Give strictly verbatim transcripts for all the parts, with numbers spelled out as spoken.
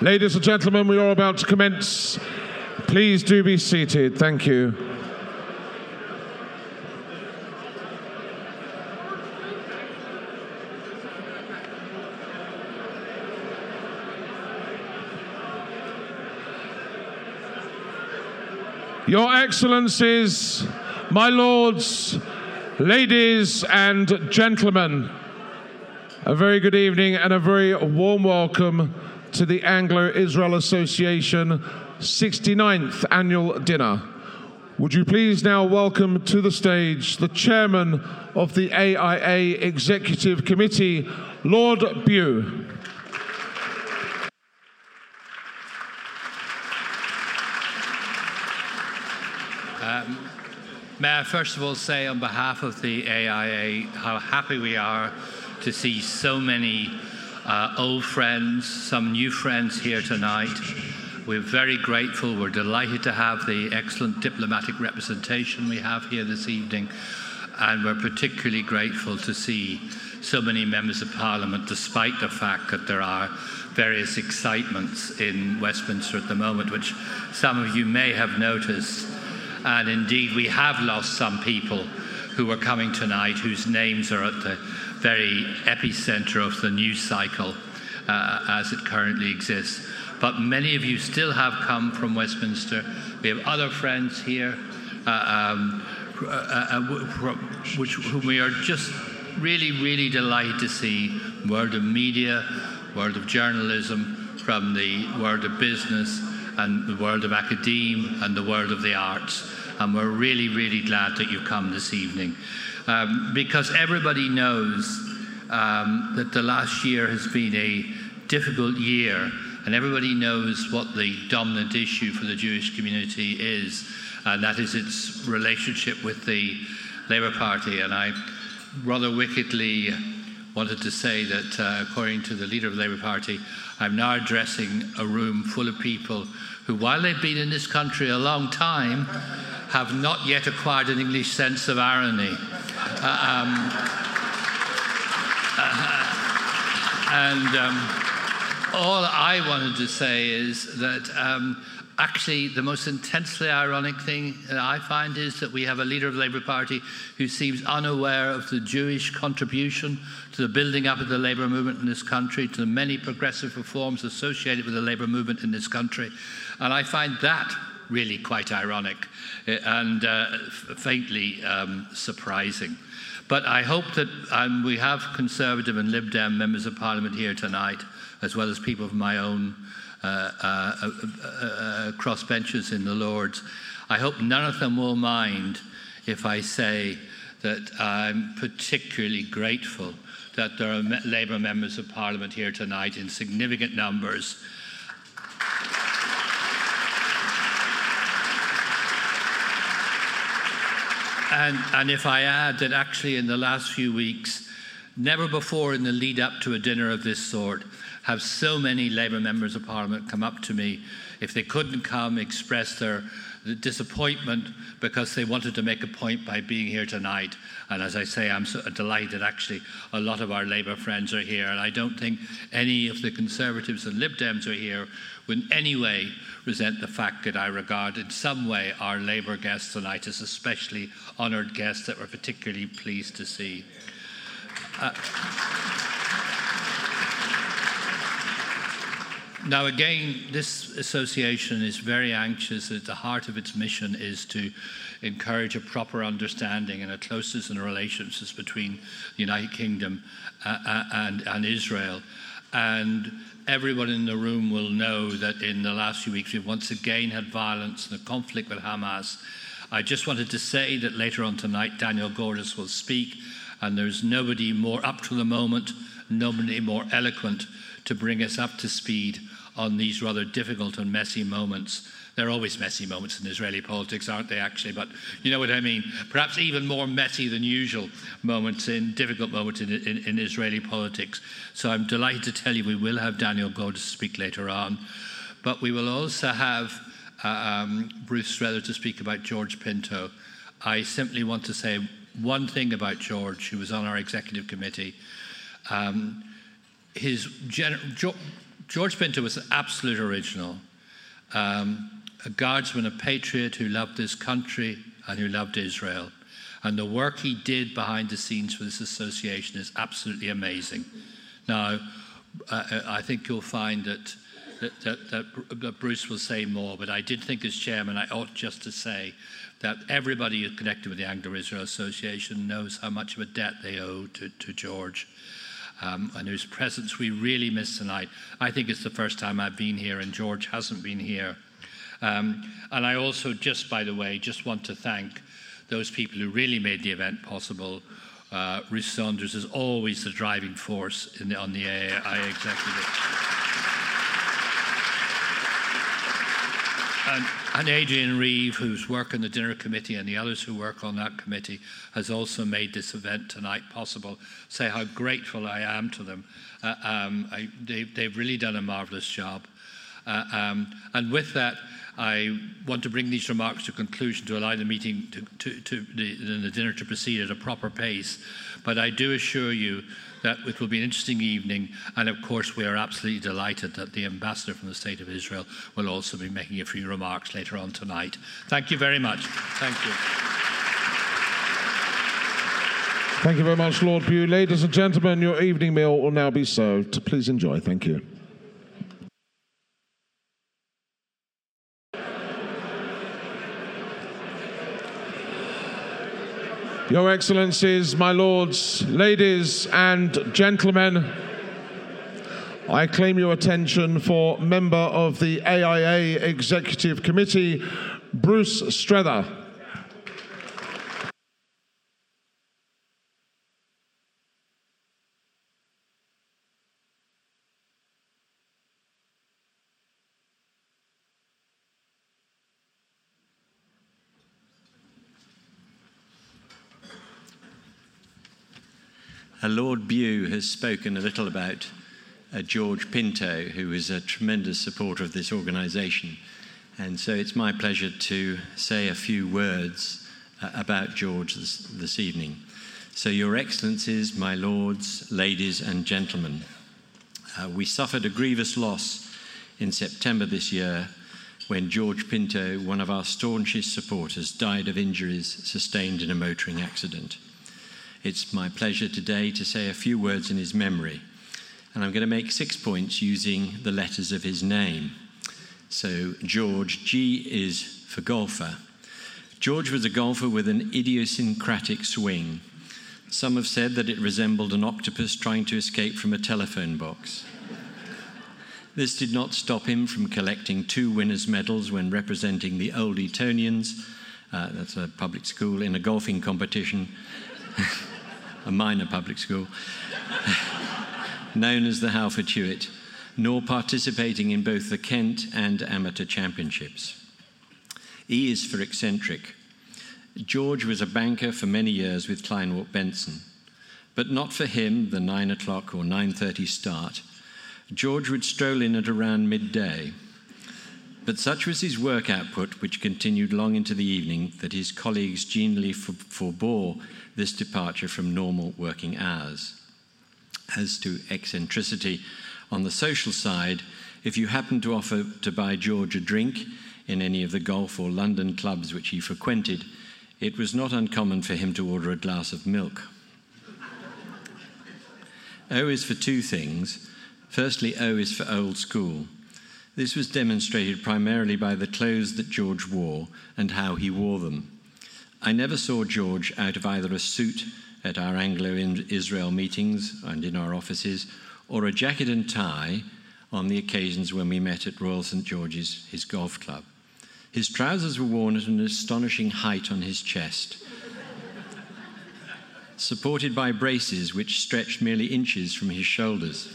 Ladies and gentlemen, we are about to commence. Please do be seated. Thank you. Your Excellencies, my lords, ladies and gentlemen, a very good evening and a very warm welcome to the Anglo-Israel Association sixty-ninth Annual Dinner. Would you please now welcome to the stage the Chairman of the A I A Executive Committee, Lord Bew. Um, may I first of all say on behalf of the A I A how happy we are to see so many uh, old friends, some new friends here tonight. We're very grateful. We're delighted to have the excellent diplomatic representation we have here this evening, and we're particularly grateful to see so many members of Parliament, despite the fact that there are various excitements in Westminster at the moment, which some of you may have noticed. And indeed, we have lost some people who are coming tonight whose names are at the very epicenter of the news cycle uh, as it currently exists. But many of you still have come from Westminster. We have other friends here, uh, um, uh, uh, which, whom we are just really, really delighted to see. World of media, world of journalism, from the world of business, and the world of academia and the world of the arts. And we're really, really glad that you've come this evening. Um, because everybody knows um, that the last year has been a difficult year, and everybody knows what the dominant issue for the Jewish community is, and that is its relationship with the Labour Party. And I rather wickedly wanted to say that, uh, according to the leader of the Labour Party, I'm now addressing a room full of people who, while they've been in this country a long time, have not yet acquired an English sense of irony. Uh, um, uh, and um, all I wanted to say is that um, actually the most intensely ironic thing that I find is that we have a leader of the Labour Party who seems unaware of the Jewish contribution to the building up of the Labour movement in this country, to the many progressive reforms associated with the Labour movement in this country. And I find that really quite ironic and uh, faintly um, surprising. But I hope that um, we have Conservative and Lib Dem members of Parliament here tonight, as well as people from my own uh, uh, uh, uh, crossbenchers in the Lords. I hope none of them will mind if I say that I'm particularly grateful that there are Labour members of Parliament here tonight in significant numbers. And, and if I add that actually in the last few weeks, never before in the lead up to a dinner of this sort have so many Labour members of Parliament come up to me, if they couldn't come, express their disappointment because they wanted to make a point by being here tonight. And as I say, I'm so delighted actually a lot of our Labour friends are here, and I don't think any of the Conservatives and Lib Dems are here would in any way resent the fact that I regard in some way our Labour guests tonight as especially honoured guests that we're particularly pleased to see. Uh, Now again, this association is very anxious. At the heart of its mission is to encourage a proper understanding and a closeness in the relationships between the United Kingdom uh, and, and Israel. And everyone in the room will know that in the last few weeks we've once again had violence and a conflict with Hamas. I just wanted to say that later on tonight Daniel Gordis will speak, and there's nobody more up to the moment, nobody more eloquent to bring us up to speed on these rather difficult and messy moments. There are always messy moments in Israeli politics, aren't they, actually? But you know what I mean. Perhaps even more messy than usual moments, in difficult moments in, in, in Israeli politics. So I'm delighted to tell you we will have Daniel Gordis speak later on. But we will also have uh, um, Bruce Strother to speak about George Pinto. I simply want to say one thing about George, who was on our executive committee. Um, his gen- George Pinto was an absolute original, um, a guardsman, a patriot who loved this country and who loved Israel. And the work he did behind the scenes for this association is absolutely amazing. Now, uh, I think you'll find that that, that that that Bruce will say more, but I did think as chairman I ought just to say that everybody who's connected with the Anglo-Israel Association knows how much of a debt they owe to, to George, um, and whose presence we really miss tonight. I think it's the first time I've been here and George hasn't been here. Um, and I also, just by the way, just want to thank those people who really made the event possible. Uh, Ruth Saunders is always the driving force in the, on the A A I executive. And, and Adrian Reeve, whose work on the dinner committee, and the others who work on that committee, has also made this event tonight possible. Say how grateful I am to them. Uh, um, I, they, they've really done a marvellous job. Uh, um, and with that, I want to bring these remarks to conclusion to allow the meeting to, to, to the, the dinner to proceed at a proper pace. But I do assure you that it will be an interesting evening, and of course we are absolutely delighted that the ambassador from the State of Israel will also be making a few remarks later on tonight. Thank you very much. Thank you. Thank you very much, Lord Pugh. Ladies and gentlemen, your evening meal will now be served. Please enjoy. Thank you. Your Excellencies, my lords, ladies and gentlemen, I claim your attention for member of the A I A Executive Committee, Bruce Strether. Lord Bew has spoken a little about uh, George Pinto, who is a tremendous supporter of this organisation. And so it's my pleasure to say a few words uh, about George this, this evening. So, Your Excellencies, my lords, ladies and gentlemen, uh, we suffered a grievous loss in September this year when George Pinto, one of our staunchest supporters, died of injuries sustained in a motoring accident. It's my pleasure today to say a few words in his memory, and I'm going to make six points using the letters of his name. So George, G is for golfer. George was a golfer with an idiosyncratic swing. Some have said that it resembled an octopus trying to escape from a telephone box. This did not stop him from collecting two winners' medals when representing the Old Etonians, uh, that's a public school, in a golfing competition, a minor public school, known as the Halford Hewitt, nor participating in both the Kent and amateur championships. E is for eccentric. George was a banker for many years with Kleinwort Benson, but not for him, the nine o'clock or nine thirty start. George would stroll in at around midday. But such was his work output, which continued long into the evening, that his colleagues genially forbore this departure from normal working hours. As to eccentricity, on the social side, if you happened to offer to buy George a drink in any of the golf or London clubs which he frequented, it was not uncommon for him to order a glass of milk. O is for two things. Firstly, O is for old school. This was demonstrated primarily by the clothes that George wore and how he wore them. I never saw George out of either a suit at our Anglo-Israel meetings and in our offices, or a jacket and tie on the occasions when we met at Royal Saint George's, his golf club. His trousers were worn at an astonishing height on his chest, supported by braces which stretched merely inches from his shoulders.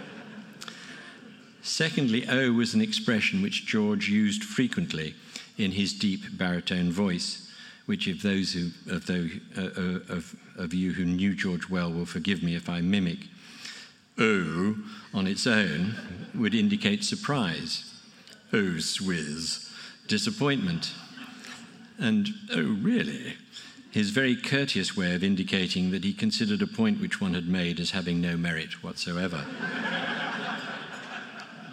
Secondly, O was an expression which George used frequently in his deep baritone voice, which if those who, of, those, uh, of, of you who knew George well will forgive me if I mimic. O, on its own, would indicate surprise. Oh, swizz, disappointment. And, oh, really? His very courteous way of indicating that he considered a point which one had made as having no merit whatsoever.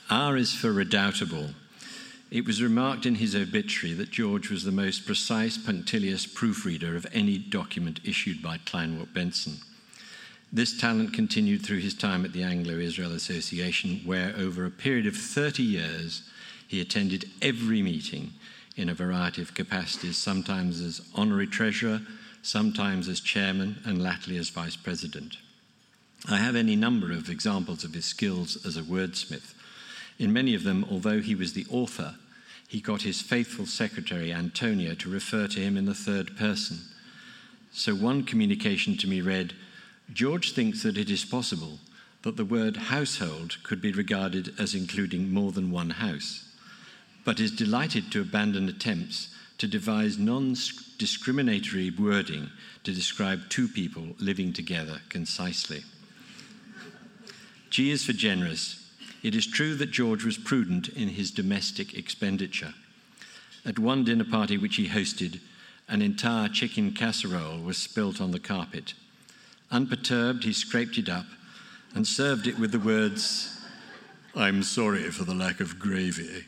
R is for redoubtable. It was remarked in his obituary that George was the most precise, punctilious proofreader of any document issued by Kleinwort Benson. This talent continued through his time at the Anglo-Israel Association, where over a period of thirty years, he attended every meeting in a variety of capacities, sometimes as honorary treasurer, sometimes as chairman, and latterly as vice president. I have any number of examples of his skills as a wordsmith. In many of them, although he was the author, he got his faithful secretary, Antonia, to refer to him in the third person. So one communication to me read, "George thinks that it is possible that the word household could be regarded as including more than one house, but is delighted to abandon attempts to devise non-discriminatory wording to describe two people living together concisely." G is for generous. It is true that George was prudent in his domestic expenditure. At one dinner party which he hosted, an entire chicken casserole was spilt on the carpet. Unperturbed, he scraped it up and served it with the words, "I'm sorry for the lack of gravy."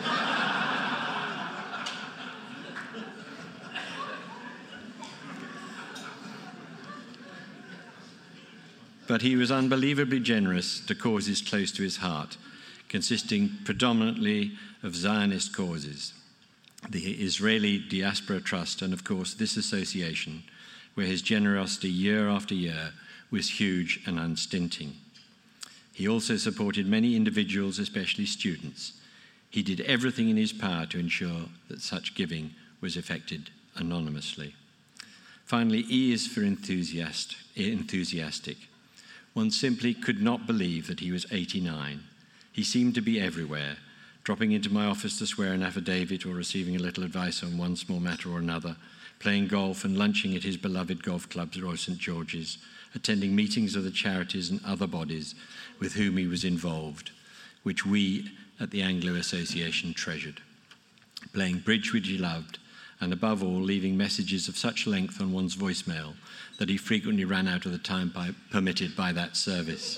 But he was unbelievably generous to causes close to his heart, consisting predominantly of Zionist causes, the Israeli Diaspora Trust, and of course this association, where his generosity year after year was huge and unstinting. He also supported many individuals, especially students. He did everything in his power to ensure that such giving was effected anonymously. Finally, E is for enthusiast, enthusiastic. One simply could not believe that he was eighty-nine. He seemed to be everywhere, dropping into my office to swear an affidavit or receiving a little advice on one small matter or another, playing golf and lunching at his beloved golf clubs at Royal Saint George's, attending meetings of the charities and other bodies with whom he was involved, which we at the Anglo Association treasured, playing bridge which he loved, and above all, leaving messages of such length on one's voicemail that he frequently ran out of the time by, permitted by that service.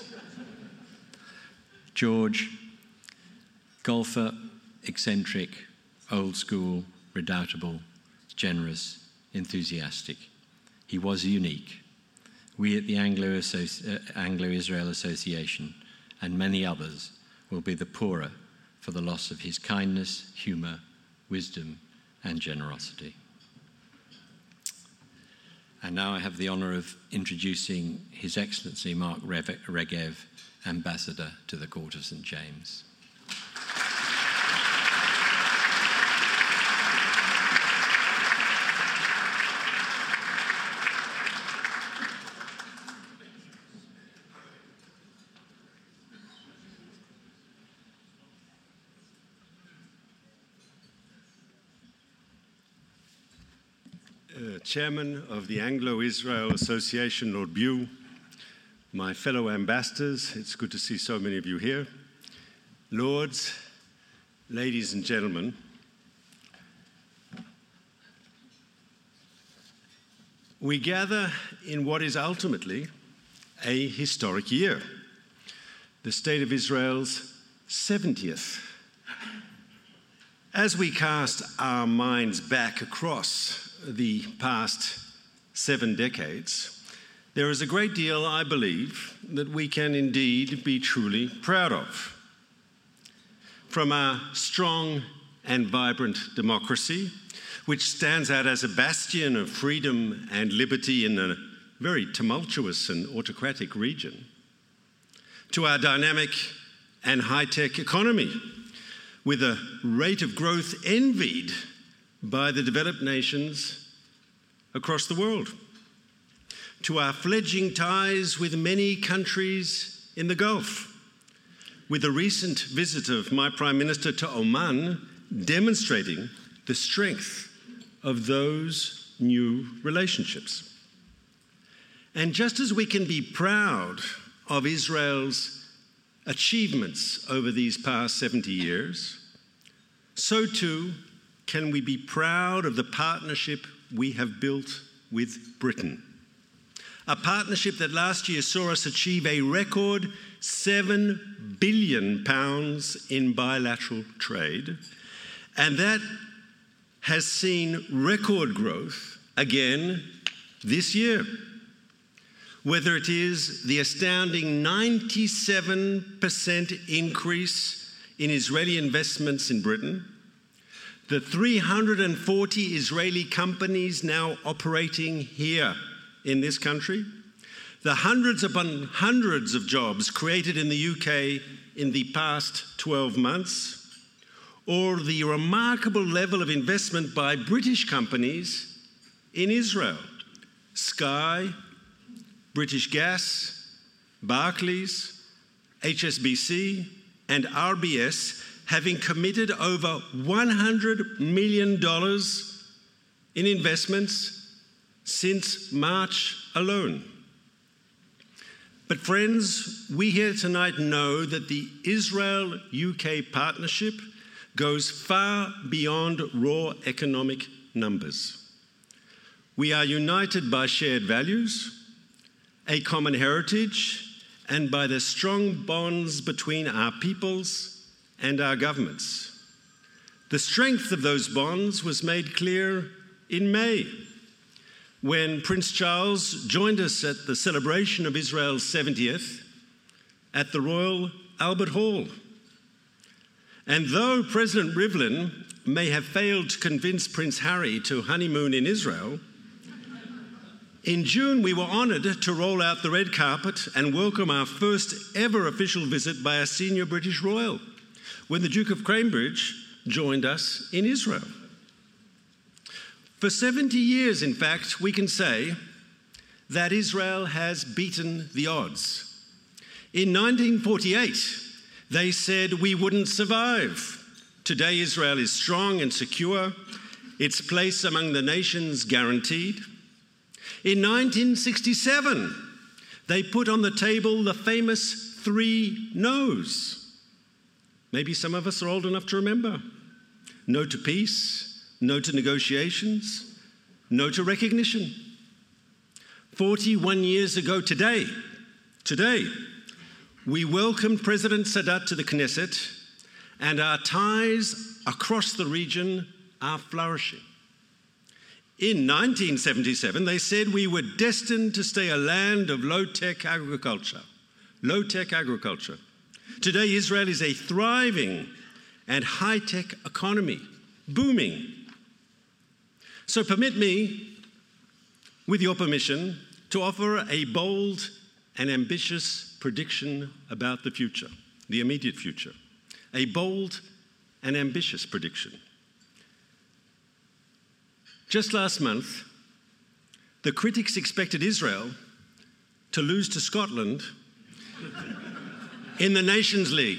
George, golfer, eccentric, old school, redoubtable, generous, enthusiastic. He was unique. We at the Anglo Associ- uh, Anglo-Israel Association and many others will be the poorer for the loss of his kindness, humour, wisdom, and generosity. And now I have the honour of introducing His Excellency Mark Regev, Ambassador to the Court of Saint James. Uh, Chairman of the Anglo-Israel Association, Lord Bew, my fellow ambassadors, it's good to see so many of you here. Lords, ladies and gentlemen, we gather in what is ultimately a historic year, the State of Israel's seventieth. As we cast our minds back across the past seven decades, there is a great deal, I believe, that we can indeed be truly proud of. From our strong and vibrant democracy, which stands out as a bastion of freedom and liberty in a very tumultuous and autocratic region, to our dynamic and high-tech economy, with a rate of growth envied by the developed nations across the world, to our fledgling ties with many countries in the Gulf, with the recent visit of my Prime Minister to Oman demonstrating the strength of those new relationships. And just as we can be proud of Israel's achievements over these past seventy years, so too can we be proud of the partnership we have built with Britain, a partnership that last year saw us achieve a record seven billion pounds in bilateral trade, and that has seen record growth again this year. Whether it is the astounding ninety-seven percent increase in Israeli investments in Britain, the three hundred forty Israeli companies now operating here in this country, the hundreds upon hundreds of jobs created in the U K in the past twelve months, or the remarkable level of investment by British companies in Israel. Sky, British Gas, Barclays, H S B C, and R B S having committed over one hundred million dollars in investments since March alone. But friends, we here tonight know that the Israel-U K partnership goes far beyond raw economic numbers. We are united by shared values, a common heritage, and by the strong bonds between our peoples and our governments. The strength of those bonds was made clear in May, when Prince Charles joined us at the celebration of Israel's seventieth at the Royal Albert Hall. And though President Rivlin may have failed to convince Prince Harry to honeymoon in Israel, in June we were honoured to roll out the red carpet and welcome our first ever official visit by a senior British royal, when the Duke of Cambridge joined us in Israel. For seventy years, in fact, we can say that Israel has beaten the odds. In nineteen forty-eight, they said we wouldn't survive. Today, Israel is strong and secure, its place among the nations guaranteed. In nineteen sixty-seven, they put on the table the famous three no's. Maybe some of us are old enough to remember. No to peace, no to negotiations, no to recognition. forty-one years ago today, today, we welcomed President Sadat to the Knesset, and our ties across the region are flourishing. In nineteen seventy-seven, they said we were destined to stay a land of low-tech agriculture. Low-tech agriculture. Today, Israel is a thriving and high-tech economy, booming. So permit me, with your permission, to offer a bold and ambitious prediction about the future, the immediate future. A bold and ambitious prediction. Just last month, the critics expected Israel to lose to Scotland in the Nations League.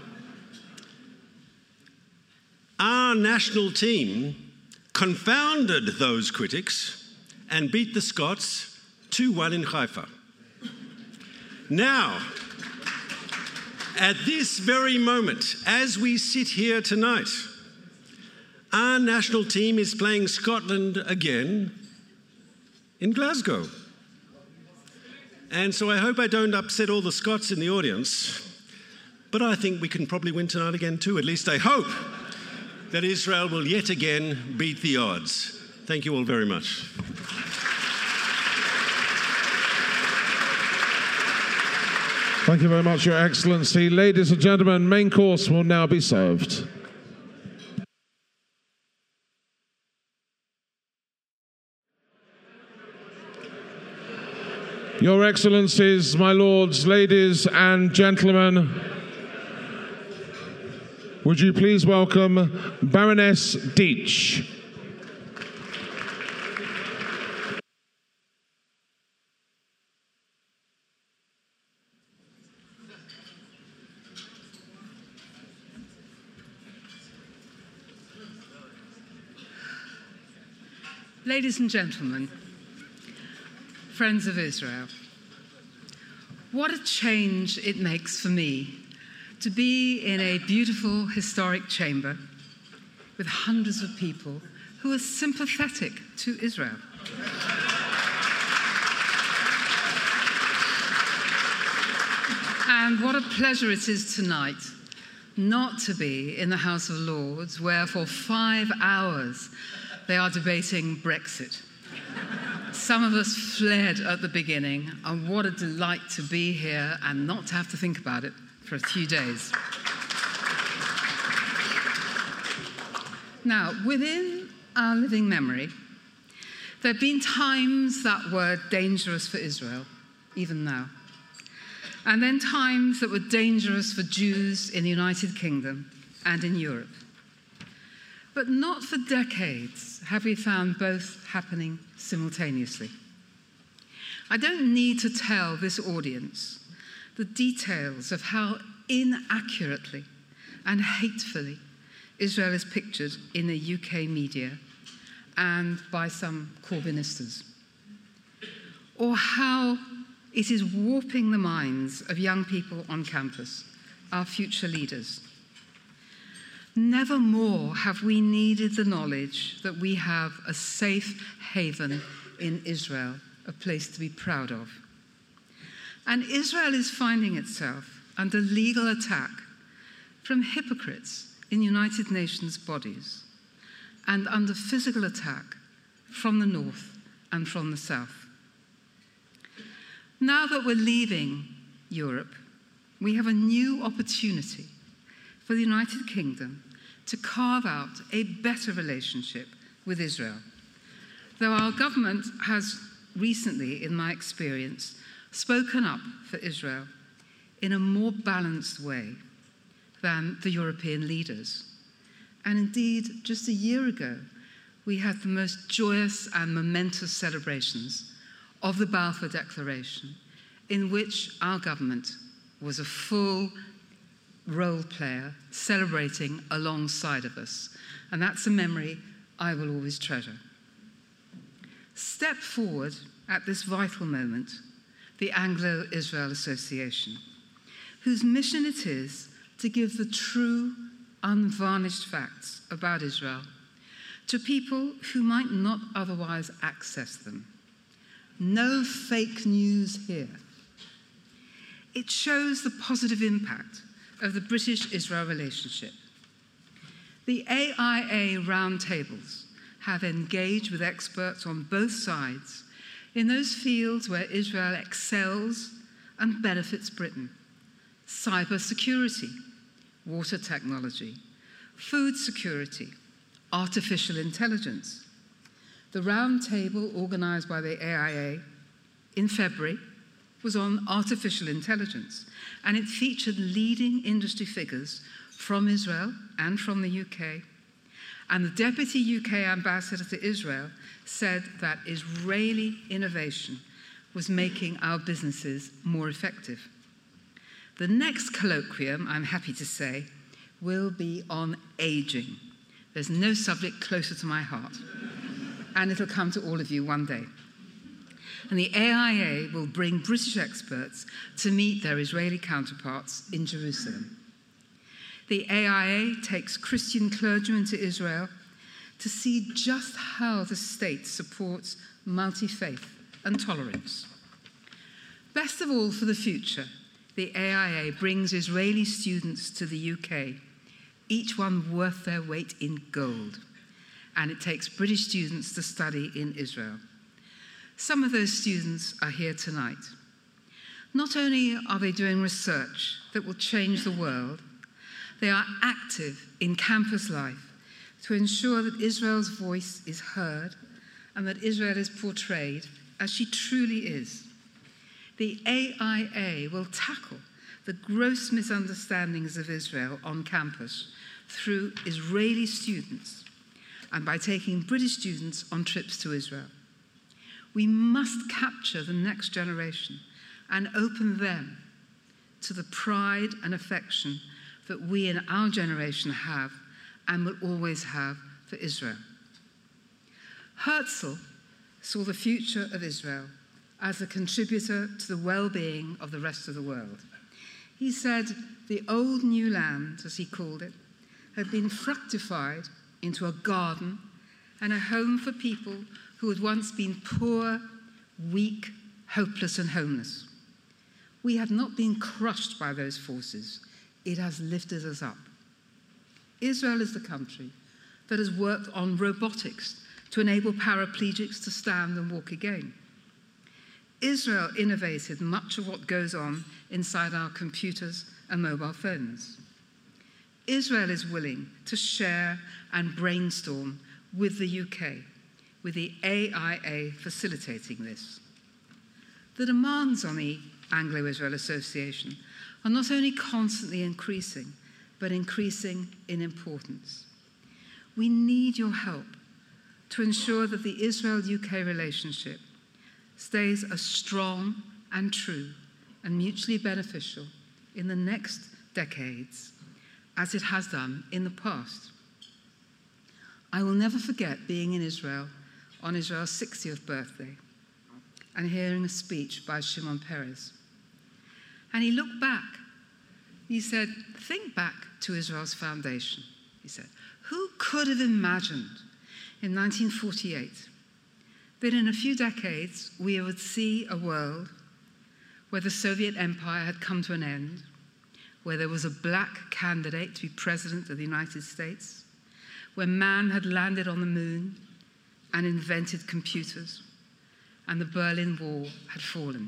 Our national team confounded those critics and beat the Scots two one in Haifa. Now, at this very moment, as we sit here tonight, our national team is playing Scotland again in Glasgow. And so I hope I don't upset all the Scots in the audience, but I think we can probably win tonight again too. At least I hope that Israel will yet again beat the odds. Thank you all very much. Thank you very much, Your Excellency. Ladies and gentlemen, main course will now be served. Your Excellencies, my lords, ladies and gentlemen, would you please welcome Baroness Deitch. Ladies and gentlemen, friends of Israel, what a change it makes for me to be in a beautiful historic chamber with hundreds of people who are sympathetic to Israel. And what a pleasure it is tonight not to be in the House of Lords, where for five hours they are debating Brexit. Some of us fled at the beginning, and what a delight to be here and not to have to think about it for a few days. Now, within our living memory, there have been times that were dangerous for Israel, even now, and then times that were dangerous for Jews in the United Kingdom and in Europe. But not for decades have we found both happening simultaneously. I don't need to tell this audience the details of how inaccurately and hatefully Israel is pictured in the U K media and by some Corbynistas, or how it is warping the minds of young people on campus, our future leaders. Never more have we needed the knowledge that we have a safe haven in Israel, a place to be proud of. And Israel is finding itself under legal attack from hypocrites in United Nations bodies and under physical attack from the north and from the south. Now that we're leaving Europe, we have a new opportunity for the United Kingdom to carve out a better relationship with Israel. Though our government has recently, in my experience, spoken up for Israel in a more balanced way than the European leaders. And indeed, just a year ago, we had the most joyous and momentous celebrations of the Balfour Declaration, in which our government was a full role player celebrating alongside of us. And that's a memory I will always treasure. Step forward at this vital moment the Anglo-Israel Association, whose mission it is to give the true, unvarnished facts about Israel to people who might not otherwise access them. No fake news here. It shows the positive impact of the British-Israel relationship. The A I A roundtables have engaged with experts on both sides in those fields where Israel excels and benefits Britain: cyber security, water technology, food security, artificial intelligence. The roundtable organised by the A I A in February was on artificial intelligence, and it featured leading industry figures from Israel and from the U K. And the deputy U K ambassador to Israel said that Israeli innovation was making our businesses more effective. The next colloquium, I'm happy to say, will be on aging. There's no subject closer to my heart, and it'll come to all of you one day. And the A I A will bring British experts to meet their Israeli counterparts in Jerusalem. The A I A takes Christian clergymen to Israel to see just how the state supports multi-faith and tolerance. Best of all for the future, the A I A brings Israeli students to the U K, each one worth their weight in gold. And it takes British students to study in Israel. Some of those students are here tonight. Not only are they doing research that will change the world, they are active in campus life to ensure that Israel's voice is heard and that Israel is portrayed as she truly is. The A I A will tackle the gross misunderstandings of Israel on campus through Israeli students and by taking British students on trips to Israel. We must capture the next generation and open them to the pride and affection that we in our generation have and will always have for Israel. Herzl saw the future of Israel as a contributor to the well-being of the rest of the world. He said the old new land, as he called it, had been fructified into a garden and a home for people who had once been poor, weak, hopeless, and homeless. We have not been crushed by those forces. It has lifted us up. Israel is the country that has worked on robotics to enable paraplegics to stand and walk again. Israel innovated much of what goes on inside our computers and mobile phones. Israel is willing to share and brainstorm with the U K, with the A I A facilitating this. The demands on the Anglo-Israel Association are not only constantly increasing, but increasing in importance. We need your help to ensure that the Israel-U K relationship stays as strong and true and mutually beneficial in the next decades as it has done in the past. I will never forget being in Israel on Israel's sixtieth birthday and hearing a speech by Shimon Peres. And he looked back. He said, think back to Israel's foundation. He said, who could have imagined in nineteen forty-eight that in a few decades we would see a world where the Soviet Empire had come to an end, where there was a black candidate to be president of the United States, where man had landed on the moon and invented computers, and the Berlin Wall had fallen.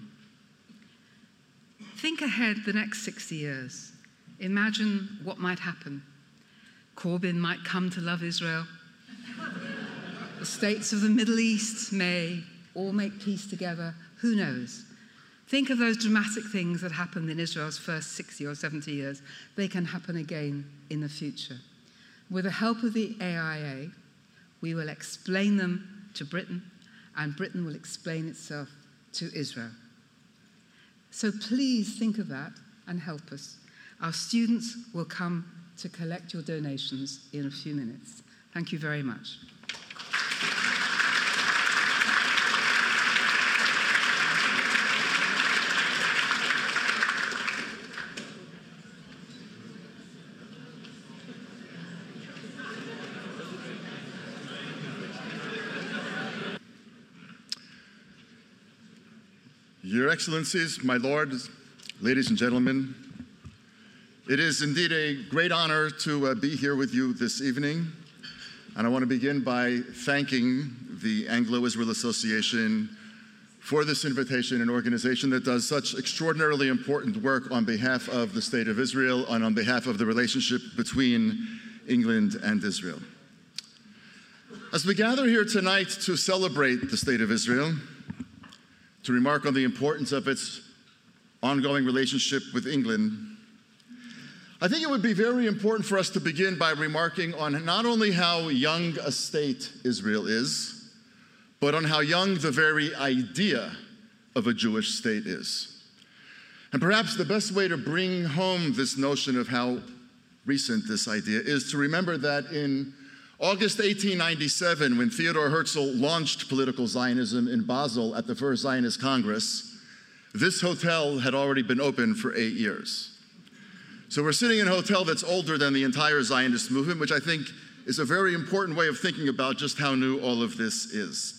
Think ahead the next sixty years. Imagine what might happen. Corbyn might come to love Israel. The states of the Middle East may all make peace together. Who knows? Think of those dramatic things that happened in Israel's first sixty or seventy years. They can happen again in the future. With the help of the A I A, we will explain them to Britain, and Britain will explain itself to Israel. So please think of that and help us. Our students will come to collect your donations in a few minutes. Thank you very much. Your Excellencies, my lords, ladies and gentlemen, it is indeed a great honor to uh, be here with you this evening. And I want to begin by thanking the Anglo-Israel Association for this invitation, an organization that does such extraordinarily important work on behalf of the State of Israel and on behalf of the relationship between England and Israel. As we gather here tonight to celebrate the State of Israel, to remark on the importance of its ongoing relationship with England, I think it would be very important for us to begin by remarking on not only how young a state Israel is, but on how young the very idea of a Jewish state is. And perhaps the best way to bring home this notion of how recent this idea is to remember that in August eighteen ninety-seven, when Theodor Herzl launched political Zionism in Basel at the First Zionist Congress, this hotel had already been open for eight years. So we're sitting in a hotel that's older than the entire Zionist movement, which I think is a very important way of thinking about just how new all of this is.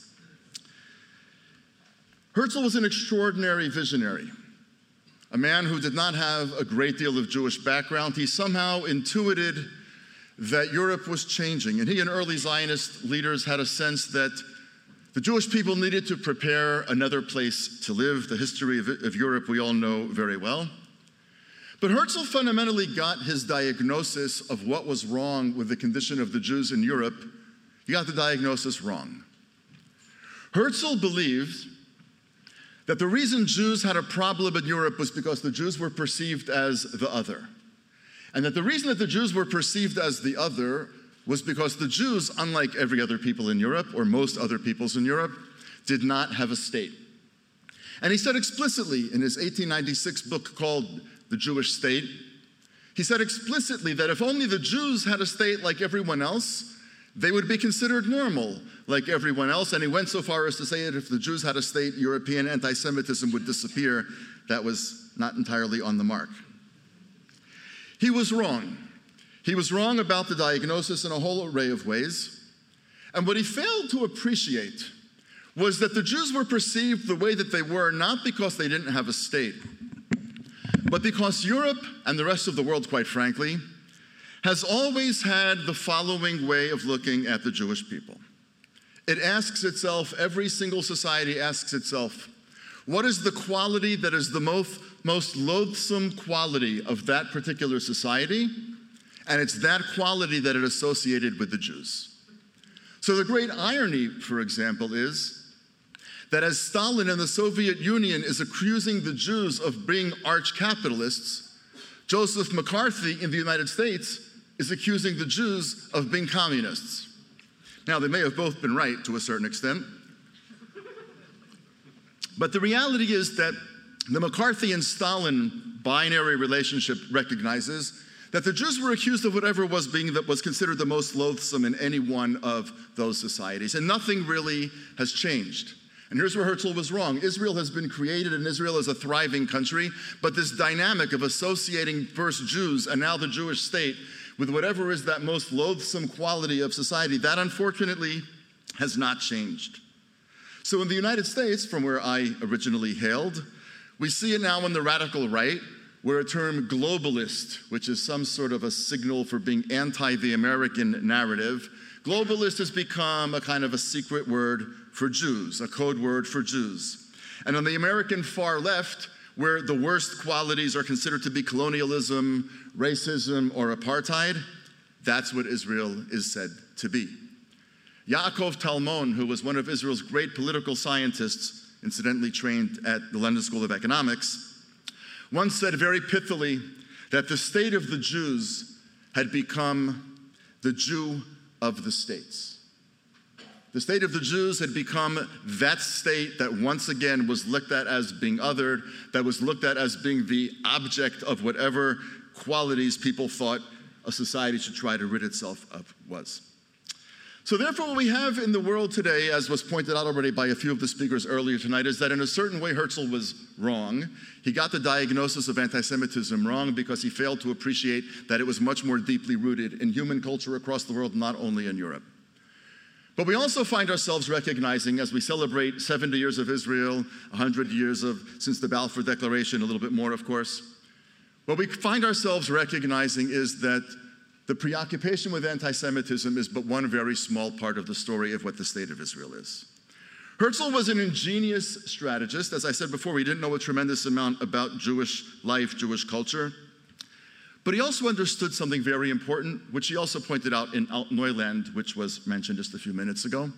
Herzl was an extraordinary visionary, a man who did not have a great deal of Jewish background. He somehow intuited that Europe was changing, and he and early Zionist leaders had a sense that the Jewish people needed to prepare another place to live. The history of, of Europe we all know very well. But Herzl fundamentally got his diagnosis of what was wrong with the condition of the Jews in Europe. He got the diagnosis wrong. Herzl believed that the reason Jews had a problem in Europe was because the Jews were perceived as the other. And that the reason that the Jews were perceived as the other was because the Jews, unlike every other people in Europe, or most other peoples in Europe, did not have a state. And he said explicitly in his eighteen ninety-six book called The Jewish State, he said explicitly that if only the Jews had a state like everyone else, they would be considered normal like everyone else. And he went so far as to say that if the Jews had a state, European anti-Semitism would disappear. That was not entirely on the mark. He was wrong. He was wrong about the diagnosis in a whole array of ways. And what he failed to appreciate was that the Jews were perceived the way that they were not because they didn't have a state, but because Europe and the rest of the world, quite frankly, has always had the following way of looking at the Jewish people. It asks itself, every single society asks itself, what is the quality that is the most, most loathsome quality of that particular society? And it's that quality that it associated with the Jews. So the great irony, for example, is that as Stalin in the Soviet Union is accusing the Jews of being arch-capitalists, Joseph McCarthy in the United States is accusing the Jews of being communists. Now, they may have both been right to a certain extent, but the reality is that the McCarthy and Stalin binary relationship recognizes that the Jews were accused of whatever was being that was considered the most loathsome in any one of those societies, and nothing really has changed. And here's where Herzl was wrong. Israel has been created, and Israel is a thriving country, but this dynamic of associating first Jews and now the Jewish state with whatever is that most loathsome quality of society, that unfortunately has not changed. So in the United States, from where I originally hailed, we see it now in the radical right, where a term globalist, which is some sort of a signal for being anti the American narrative, globalist has become a kind of a secret word for Jews, a code word for Jews. And on the American far left, where the worst qualities are considered to be colonialism, racism, or apartheid, that's what Israel is said to be. Yaakov Talmon, who was one of Israel's great political scientists, incidentally trained at the London School of Economics, once said very pithily that the state of the Jews had become the Jew of the states. The state of the Jews had become that state that once again was looked at as being othered, that was looked at as being the object of whatever qualities people thought a society should try to rid itself of was. So therefore, what we have in the world today, as was pointed out already by a few of the speakers earlier tonight, is that in a certain way Herzl was wrong. He got the diagnosis of anti-Semitism wrong because he failed to appreciate that it was much more deeply rooted in human culture across the world, not only in Europe. But we also find ourselves recognizing, as we celebrate seventy years of Israel, one hundred years of since the Balfour Declaration, a little bit more, of course, what we find ourselves recognizing is that the preoccupation with anti-Semitism is but one very small part of the story of what the state of Israel is. Herzl was an ingenious strategist. As I said before, he didn't know a tremendous amount about Jewish life, Jewish culture. But he also understood something very important, which he also pointed out in Alt-Neuland, which was mentioned just a few minutes ago.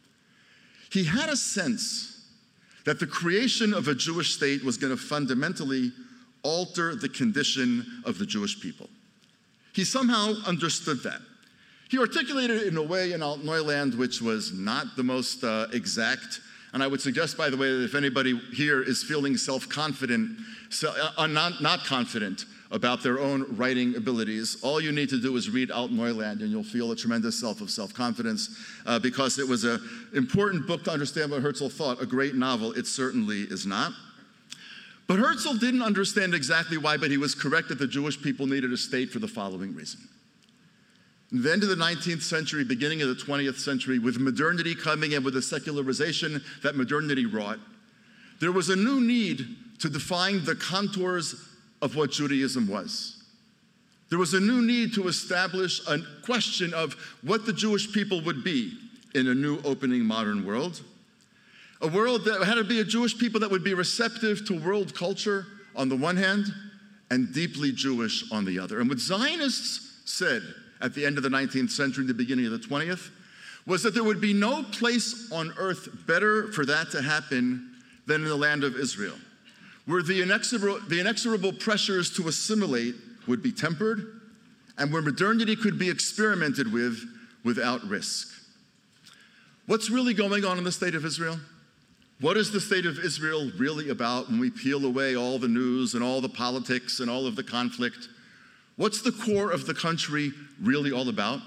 He had a sense that the creation of a Jewish state was going to fundamentally alter the condition of the Jewish people. He somehow understood that. He articulated it in a way in Alt-Neuland which was not the most uh, exact. And I would suggest, by the way, that if anybody here is feeling self-confident, so, uh, not, not confident about their own writing abilities, all you need to do is read Alt-Neuland and you'll feel a tremendous self of self-confidence uh, because it was an important book to understand what Herzl thought. A great novel, it certainly is not. But Herzl didn't understand exactly why, but he was correct that the Jewish people needed a state for the following reason. In the end of the nineteenth century, beginning of the twentieth century, with modernity coming and with the secularization that modernity wrought, there was a new need to define the contours of what Judaism was. There was a new need to establish a question of what the Jewish people would be in a new opening modern world. A world that had to be a Jewish people that would be receptive to world culture on the one hand and deeply Jewish on the other. And what Zionists said at the end of the nineteenth century, the beginning of the twentieth, was that there would be no place on earth better for that to happen than in the land of Israel, where the inexorable, the inexorable pressures to assimilate would be tempered and where modernity could be experimented with without risk. What's really going on in the state of Israel? What is the state of Israel really about when we peel away all the news and all the politics and all of the conflict? What's the core of the country really all about?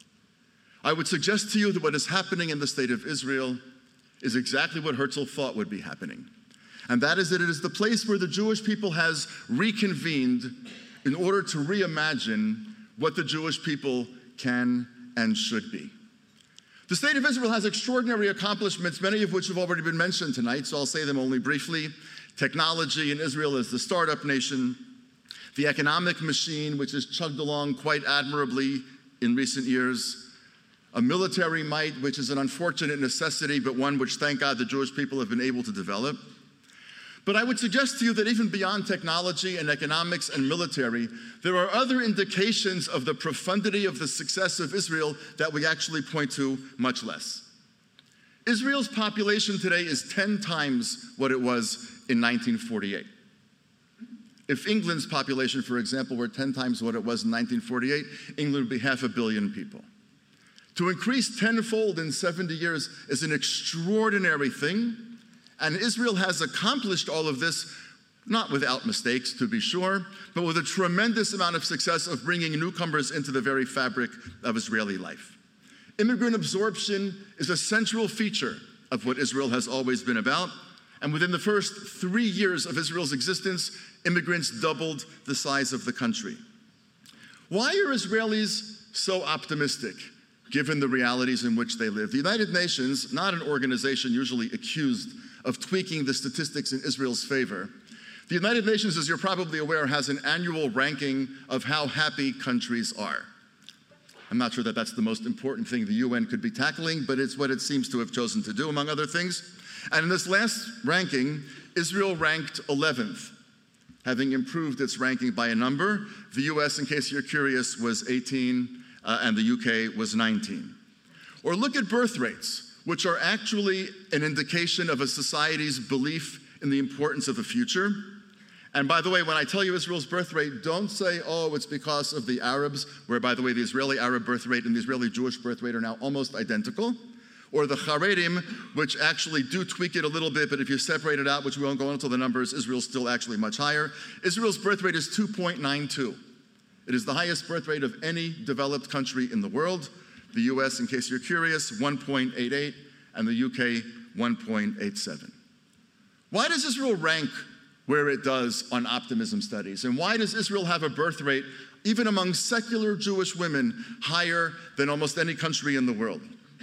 I would suggest to you that what is happening in the state of Israel is exactly what Herzl thought would be happening. And that is that it is the place where the Jewish people has reconvened in order to reimagine what the Jewish people can and should be. The state of Israel has extraordinary accomplishments, many of which have already been mentioned tonight, so I'll say them only briefly. Technology in Israel is the startup nation. the economic machine, which has chugged along quite admirably in recent years, a military might, which is an unfortunate necessity, but one which, thank God, the Jewish people have been able to develop. But I would suggest to you that even beyond technology and economics and military, there are other indications of the profundity of the success of Israel that we actually point to much less. Israel's population today is ten times what it was in nineteen forty-eight. If England's population, for example, were ten times what it was in nineteen forty-eight, England would be half a billion people. To increase tenfold in seventy years is an extraordinary thing, and Israel has accomplished all of this, not without mistakes, to be sure, but with a tremendous amount of success of bringing newcomers into the very fabric of Israeli life. Immigrant absorption is a central feature of what Israel has always been about, and within the first three years of Israel's existence, immigrants doubled the size of the country. Why are Israelis so optimistic, given the realities in which they live? The United Nations, not an organization usually accused of tweaking the statistics in Israel's favor, the United Nations, as you're probably aware, has an annual ranking of how happy countries are. I'm not sure that that's the most important thing the U N could be tackling, but it's what it seems to have chosen to do, among other things. And in this last ranking, Israel ranked eleventh, having improved its ranking by a number. The U S, in case you're curious, was eighteen, uh, and the U K was nineteen. Or look at birth rates, which are actually an indication of a society's belief in the importance of the future. And by the way, when I tell you Israel's birth rate, don't say, oh, it's because of the Arabs, where, by the way, the Israeli Arab birth rate and the Israeli Jewish birth rate are now almost identical. Or the Haredim, which actually do tweak it a little bit, but if you separate it out, which we won't go into the numbers, Israel's still actually much higher. Israel's birth rate is two point nine two. It is the highest birth rate of any developed country in the world. The U S, in case you're curious, one point eight eight, and the U K, one point eight seven. Why does Israel rank where it does on optimism studies? And why does Israel have a birth rate, even among secular Jewish women, higher than almost any country in the world?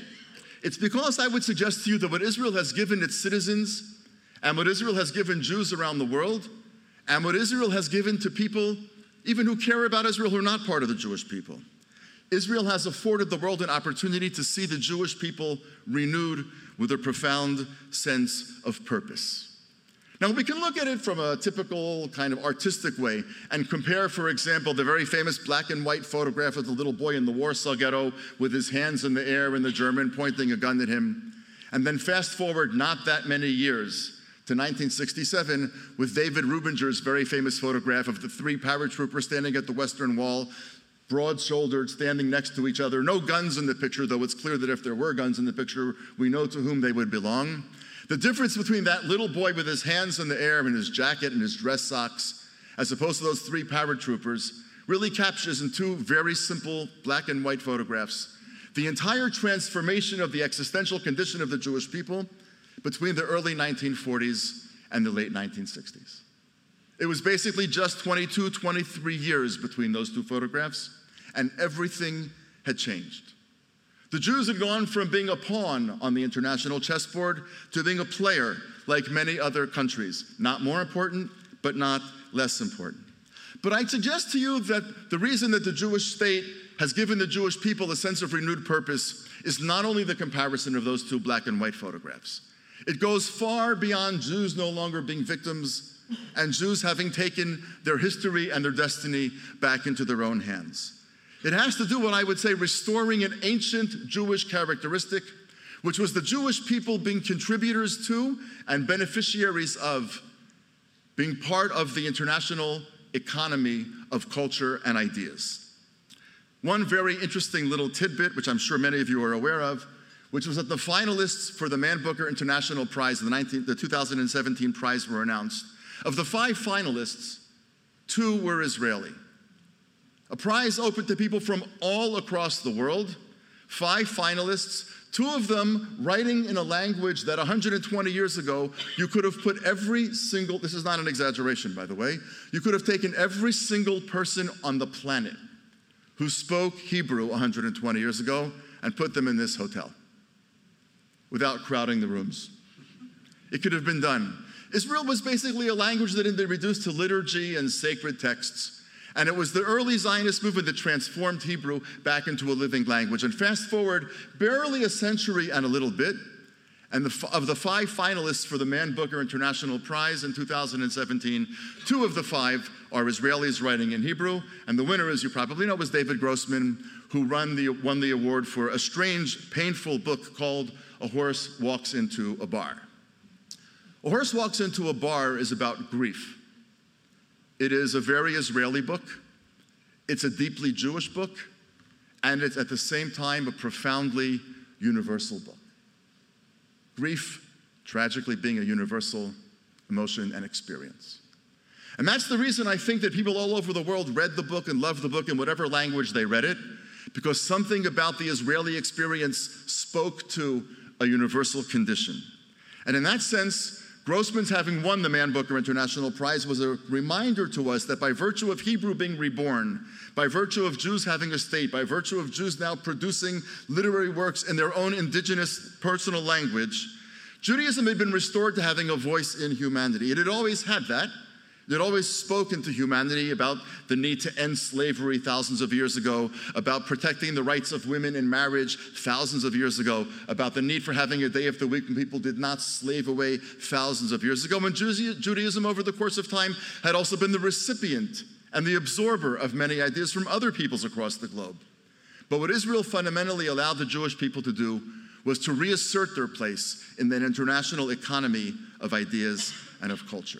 It's because I would suggest to you that what Israel has given its citizens, and what Israel has given Jews around the world, and what Israel has given to people, even who care about Israel, who are not part of the Jewish people, Israel has afforded the world an opportunity to see the Jewish people renewed with a profound sense of purpose. Now, we can look at it from a typical kind of artistic way and compare, for example, the very famous black and white photograph of the little boy in the Warsaw Ghetto with his hands in the air and the German pointing a gun at him. And then fast forward not that many years to nineteen sixty-seven with David Rubinger's very famous photograph of the three paratroopers standing at the Western Wall, broad-shouldered, standing next to each other. No guns in the picture, though it's clear that if there were guns in the picture, we know to whom they would belong. The difference between that little boy with his hands in the air and his jacket and his dress socks, as opposed to those three paratroopers, really captures in two very simple black and white photographs the entire transformation of the existential condition of the Jewish people between the early nineteen forties and the late nineteen sixties. It was basically just twenty-two, twenty-three years between those two photographs, and everything had changed. The Jews had gone from being a pawn on the international chessboard to being a player like many other countries. Not more important, but not less important. But I suggest to you that the reason that the Jewish state has given the Jewish people a sense of renewed purpose is not only the comparison of those two black and white photographs. It goes far beyond Jews no longer being victims and Jews having taken their history and their destiny back into their own hands. It has to do, what I would say, restoring an ancient Jewish characteristic, which was the Jewish people being contributors to and beneficiaries of being part of the international economy of culture and ideas. One very interesting little tidbit, which I'm sure many of you are aware of, which was that the finalists for the Man Booker International Prize, the, nineteen, the two thousand seventeen prize, were announced. Of the five finalists, two were Israeli. A prize open to people from all across the world. Five finalists, two of them writing in a language that one hundred twenty years ago, you could have put every single, this is not an exaggeration, by the way, you could have taken every single person on the planet who spoke Hebrew one hundred twenty years ago and put them in this hotel without crowding the rooms. It could have been done. Israel was basically a language that had been reduced to liturgy and sacred texts. And it was the early Zionist movement that transformed Hebrew back into a living language. And fast forward barely a century and a little bit, and the, of the five finalists for the Man Booker International Prize in two thousand seventeen, two of the five are Israelis writing in Hebrew. And the winner, as you probably know, was David Grossman, who won the, won the award for a strange, painful book called A Horse Walks into a Bar. A Horse Walks into a Bar is about grief. It is a very Israeli book. It's a deeply Jewish book. And it's at the same time a profoundly universal book. Grief, tragically, being a universal emotion and experience. And that's the reason I think that people all over the world read the book and loved the book in whatever language they read it, because something about the Israeli experience spoke to a universal condition. And in that sense, Grossman's having won the Man Booker International Prize was a reminder to us that by virtue of Hebrew being reborn, by virtue of Jews having a state, by virtue of Jews now producing literary works in their own indigenous personal language, Judaism had been restored to having a voice in humanity. It had always had that. It had always spoken to humanity about the need to end slavery thousands of years ago, about protecting the rights of women in marriage thousands of years ago, about the need for having a day of the week when people did not slave away thousands of years ago. And Judaism, over the course of time, had also been the recipient and the absorber of many ideas from other peoples across the globe. But what Israel fundamentally allowed the Jewish people to do was to reassert their place in that international economy of ideas and of culture.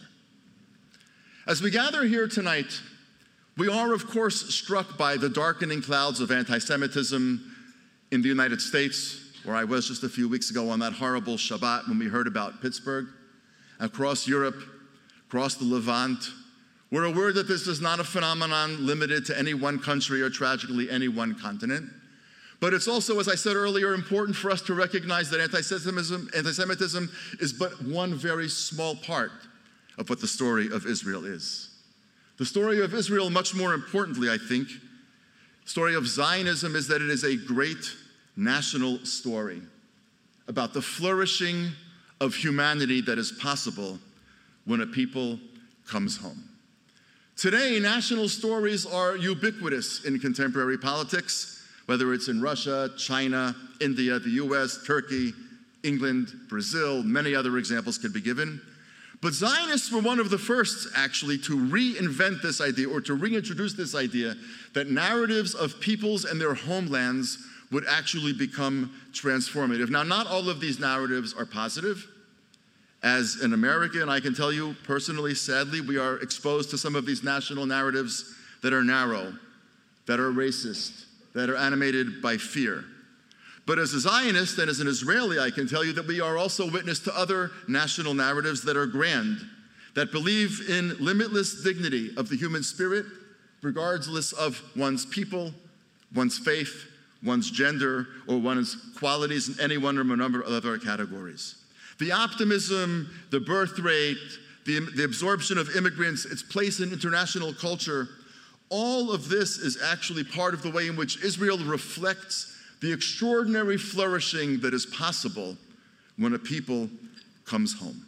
As we gather here tonight, we are, of course, struck by the darkening clouds of anti-Semitism in the United States, where I was just a few weeks ago on that horrible Shabbat when we heard about Pittsburgh, across Europe, across the Levant. We're aware that this is not a phenomenon limited to any one country or tragically any one continent. But it's also, as I said earlier, important for us to recognize that anti-Semitism, anti-Semitism is but one very small part of what the story of Israel is. The story of Israel, much more importantly, I think, the story of Zionism is that it is a great national story about the flourishing of humanity that is possible when a people comes home. Today, national stories are ubiquitous in contemporary politics, whether it's in Russia, China, India, the U S, Turkey, England, Brazil, many other examples could be given. But Zionists were one of the first, actually, to reinvent this idea or to reintroduce this idea that narratives of peoples and their homelands would actually become transformative. Now, not all of these narratives are positive. As an American, I can tell you personally, sadly, we are exposed to some of these national narratives that are narrow, that are racist, that are animated by fear. But as a Zionist and as an Israeli, I can tell you that we are also witness to other national narratives that are grand, that believe in limitless dignity of the human spirit, regardless of one's people, one's faith, one's gender, or one's qualities in any one or a number of other categories. The optimism, the birth rate, the, the absorption of immigrants, its place in international culture, all of this is actually part of the way in which Israel reflects the extraordinary flourishing that is possible when a people comes home.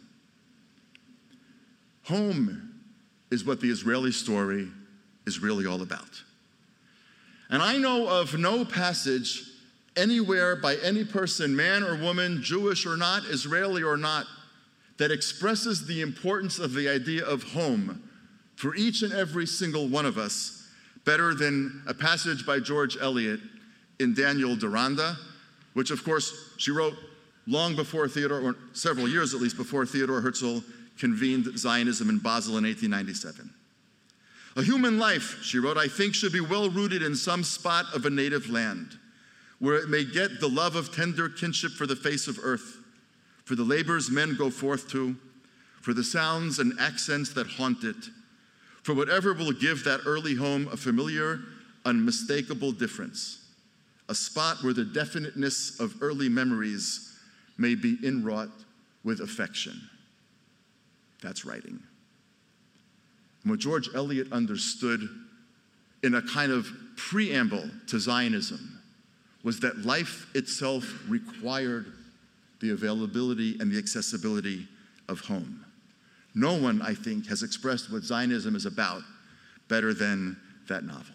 Home is what the Israeli story is really all about. And I know of no passage anywhere by any person, man or woman, Jewish or not, Israeli or not, that expresses the importance of the idea of home for each and every single one of us better than a passage by George Eliot in Daniel Deronda, which of course she wrote long before Theodore, or several years at least before Theodore Herzl convened Zionism in Basel in eighteen ninety-seven. A human life, she wrote, I think should be well rooted in some spot of a native land, where it may get the love of tender kinship for the face of earth, for the labors men go forth to, for the sounds and accents that haunt it, for whatever will give that early home a familiar, unmistakable difference. A spot where the definiteness of early memories may be inwrought with affection. That's writing. And what George Eliot understood in a kind of preamble to Zionism was that life itself required the availability and the accessibility of home. no one, I think, has expressed what Zionism is about better than that novel.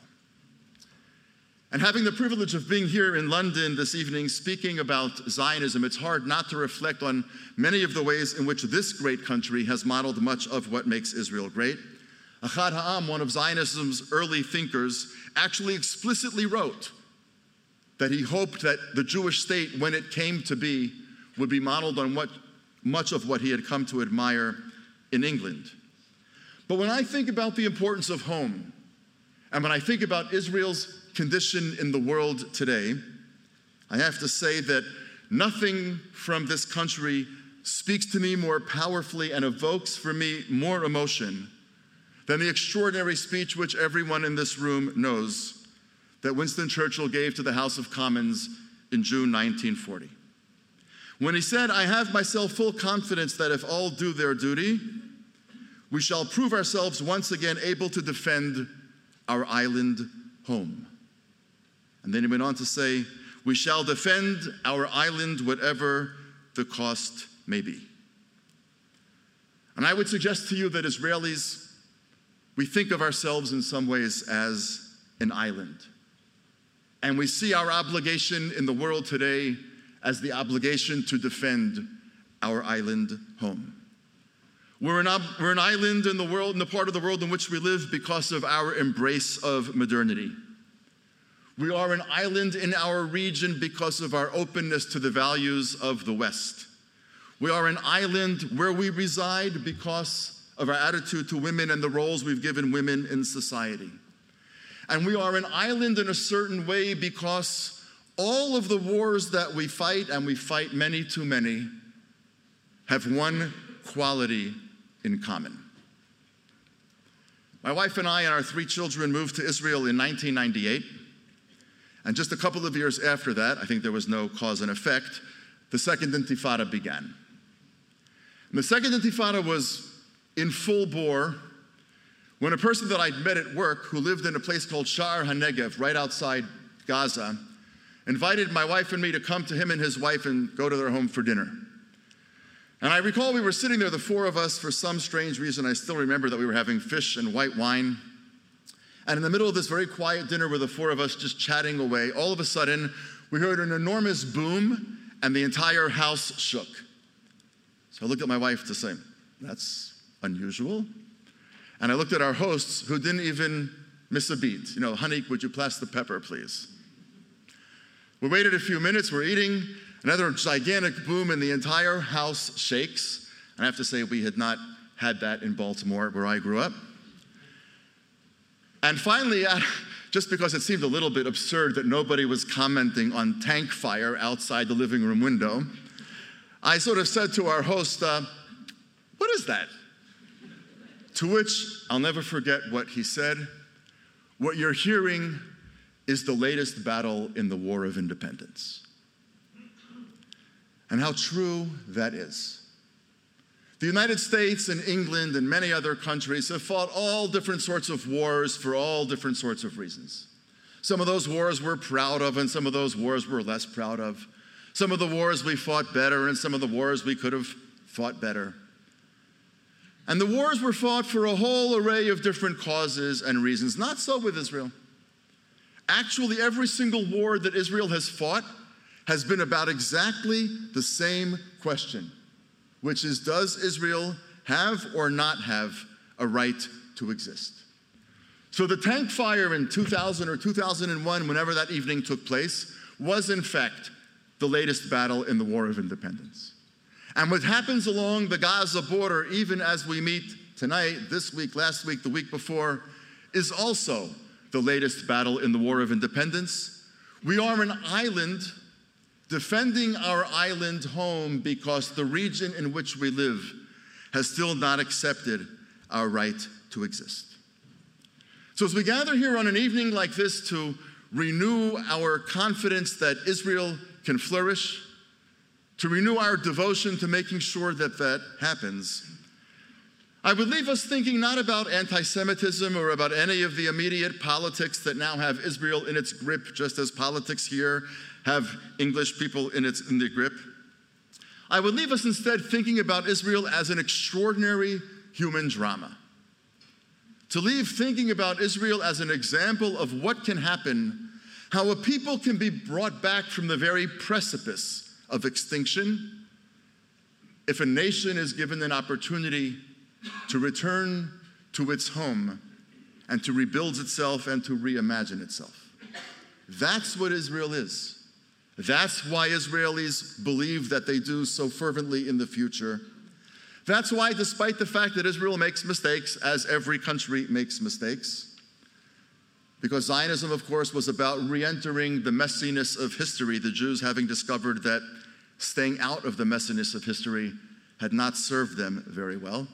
And having the privilege of being here in London this evening speaking about Zionism, it's hard not to reflect on many of the ways in which this great country has modeled much of what makes Israel great. Ahad Ha'am, one of Zionism's early thinkers, actually explicitly wrote that he hoped that the Jewish state, when it came to be, would be modeled on what, much of what he had come to admire in England. But when I think about the importance of home, and when I think about Israel's condition in the world today, I have to say that nothing from this country speaks to me more powerfully and evokes for me more emotion than the extraordinary speech which everyone in this room knows that Winston Churchill gave to the House of Commons in June nineteen forty. When he said, "I have myself full confidence that if all do their duty, we shall prove ourselves once again able to defend our island home." And then he went on to say, "We shall defend our island whatever the cost may be." And I would suggest to you that Israelis, we think of ourselves in some ways as an island. And we see our obligation in the world today as the obligation to defend our island home. We're an, ob- we're an island in the world, in the part of the world in which we live because of our embrace of modernity. We are an island in our region because of our openness to the values of the West. We are an island where we reside because of our attitude to women and the roles we've given women in society. And we are an island in a certain way because all of the wars that we fight, and we fight many too many, have one quality in common. My wife and I and our three children moved to Israel in nineteen ninety-eight. And just a couple of years after that, I think there was no cause and effect, the Second Intifada began. And the Second Intifada was in full bore when a person that I'd met at work who lived in a place called Sha'ar HaNegev, right outside Gaza, invited my wife and me to come to him and his wife and go to their home for dinner. And I recall we were sitting there, the four of us, for some strange reason. I still remember that we were having fish and white wine. And in the middle of this very quiet dinner with the four of us just chatting away, all of a sudden, we heard an enormous boom and the entire house shook. So I looked at my wife to say, "That's unusual." And I looked at our hosts who didn't even miss a beat. You know, "Honey, would you pass the pepper, please?" We waited a few minutes, we're eating, another gigantic boom and the entire house shakes. And I have to say, we had not had that in Baltimore, where I grew up. And finally, uh, just because it seemed a little bit absurd that nobody was commenting on tank fire outside the living room window, I sort of said to our host, uh, "What is that?" To which I'll never forget what he said. "What you're hearing is the latest battle in the War of Independence." And how true that is. The United States and England and many other countries have fought all different sorts of wars for all different sorts of reasons. Some of those wars we're proud of, and some of those wars we're less proud of. Some of the wars we fought better, and some of the wars we could have fought better. And the wars were fought for a whole array of different causes and reasons. Not so with Israel. Actually, every single war that Israel has fought has been about exactly the same question, which is, does Israel have or not have a right to exist? So the tank fire in two thousand or two thousand one, whenever that evening took place, was in fact the latest battle in the War of Independence. And what happens along the Gaza border, even as we meet tonight, this week, last week, the week before, is also the latest battle in the War of Independence. We are an island defending our island home because the region in which we live has still not accepted our right to exist. So as we gather here on an evening like this to renew our confidence that Israel can flourish, to renew our devotion to making sure that that happens, I would leave us thinking not about anti-Semitism or about any of the immediate politics that now have Israel in its grip, just as politics here have English people in its in their grip. I would leave us instead thinking about Israel as an extraordinary human drama. To leave thinking about Israel as an example of what can happen, how a people can be brought back from the very precipice of extinction if a nation is given an opportunity to return to its home and to rebuild itself and to reimagine itself. That's what Israel is. That's why Israelis believe that they do so fervently in the future. That's why, despite the fact that Israel makes mistakes, as every country makes mistakes, because Zionism, of course, was about re-entering the messiness of history, the Jews having discovered that staying out of the messiness of history had not served them very well.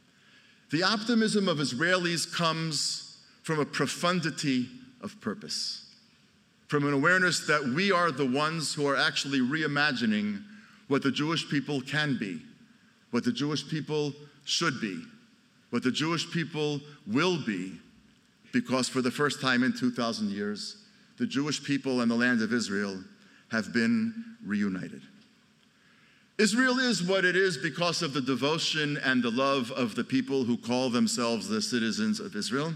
The optimism of Israelis comes from a profundity of purpose, from an awareness that we are the ones who are actually reimagining what the Jewish people can be, what the Jewish people should be, what the Jewish people will be, because for the first time in two thousand years, the Jewish people and the land of Israel have been reunited. Israel is what it is because of the devotion and the love of the people who call themselves the citizens of Israel.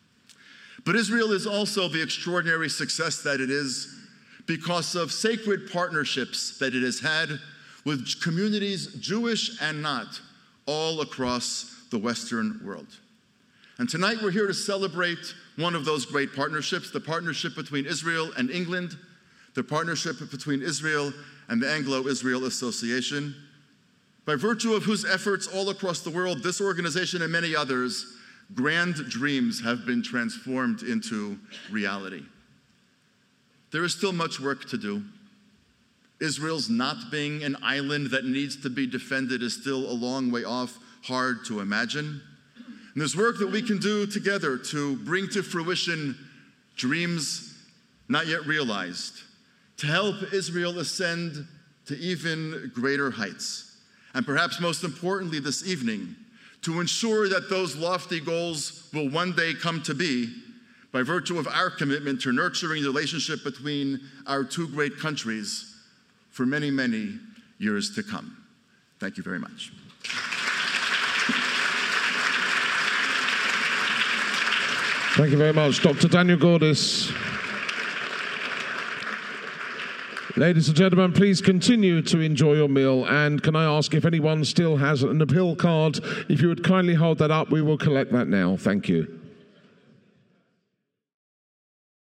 But Israel is also the extraordinary success that it is because of sacred partnerships that it has had with communities, Jewish and not, all across the Western world. And tonight we're here to celebrate one of those great partnerships, the partnership between Israel and England, the partnership between Israel and the Anglo-Israel Association, by virtue of whose efforts all across the world, this organization and many others, grand dreams have been transformed into reality. There is still much work to do. Israel's not being an island that needs to be defended is still a long way off, hard to imagine. And there's work that we can do together to bring to fruition dreams not yet realized, to help Israel ascend to even greater heights. And perhaps most importantly this evening, to ensure that those lofty goals will one day come to be by virtue of our commitment to nurturing the relationship between our two great countries for many, many years to come. Thank you very much. Thank you very much, Doctor Daniel Gordis. Ladies and gentlemen, please continue to enjoy your meal. And can I ask if anyone still has an appeal card, if you would kindly hold that up, we will collect that now. Thank you.